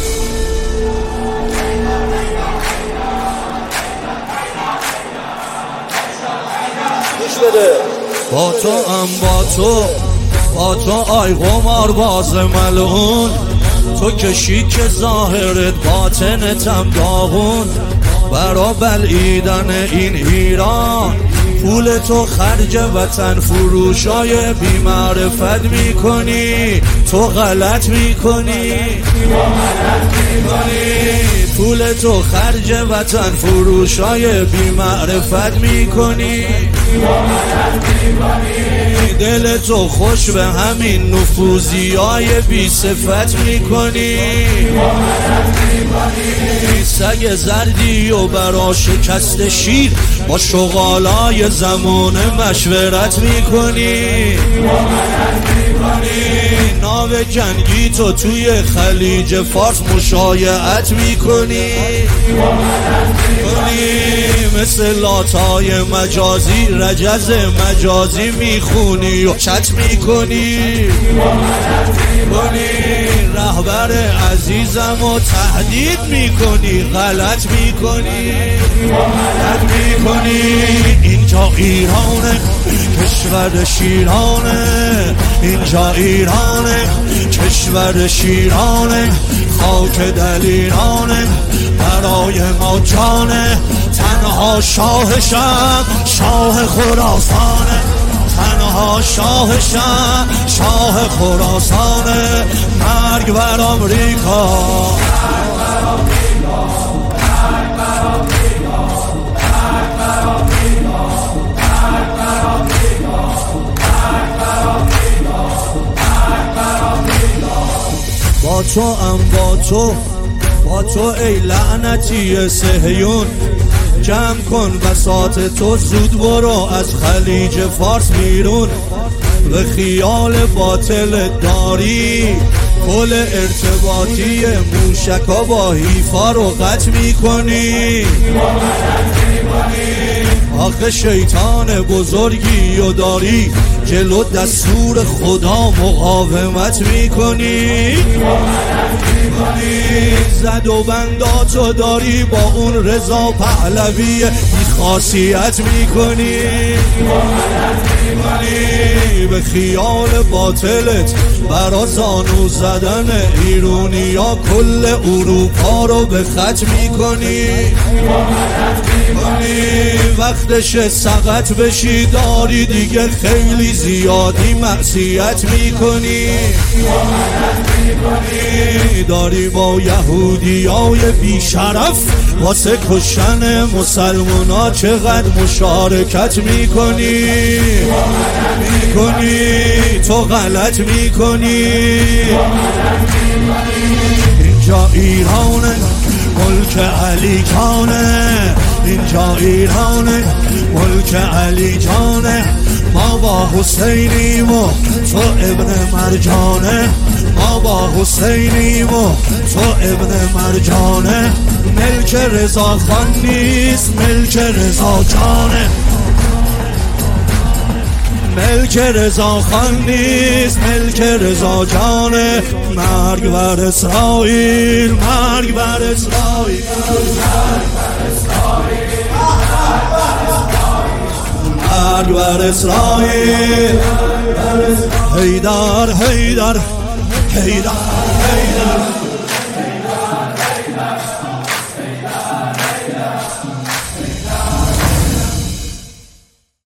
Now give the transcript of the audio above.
با تو با تو آی قمار باز ملعون، تو که شیک ظاهرت باطنتم داغون. برا بلعیدن این ایران پول تو خرج وطن فروشای بی معرفت میکنی، تو غلط میکنی. پول تو خرج وطن فروشای بی معرفت میکنی. دل تو خوش به همین نفوذیای بی صفت میکنی. سگ زردی و برا شکست شیر با شغالای زمانه مشورت میکنی. ناو جنگی تو توی خلیج فارس مشایعت میکنی. مثل لاتای مجازی رجز مجازی میخونی و چت میکنی. رهبر عزیزم و تهدید میکنی، غلط میکنی. اینجا ایرانه کشور شیرانه، اینجا ایرانه کشور شیرانه، خاک دلیرانه برای ما جانه. تنها شاهشم شاه خراسانه، تنها شاهشم شاه خراسانه. مرگ بر آمریکا، با تو ای لعنتی صهیون. جمع کن بساط تو، زود برو از خلیج فارس بیرون. به خیال باطل داری پل ارتباطی موشکا با حیفا رو قطع میکنی. آخه شیطان بزرگی و داری جلو دستور خدا مقاومت میکنی. زد و بنداتو داری با اون رضا پهلوی بی خاصیت میکنی. به خیال باطلت برا زانو زدن ایرونیا کل اروپا رو به خط میکنی. وقتش سقط بشی، داری دیگه خیلی زیادی معصیت میکنی. داری با یهودیای بیشرف واسه کشتن مسلمونا چقدر مشارکت میکنی. تو غلط میکنی. اینجا ایرانه ملک علی جانه، اینجا ایرانه ملک علی جانه. ما با حسینیم و تو ابن مرجانه، ما با حسینیم و تو ابن مرجانه. ملک رضا خان نیست ملک رضا جانه، ملک رضا خان نیست ملک رضا جانه. مرگ بر اسرائیل، مرگ بر اسرائیل، مرگ بر اسرائیل. حیدر حیدر حیدر حیدر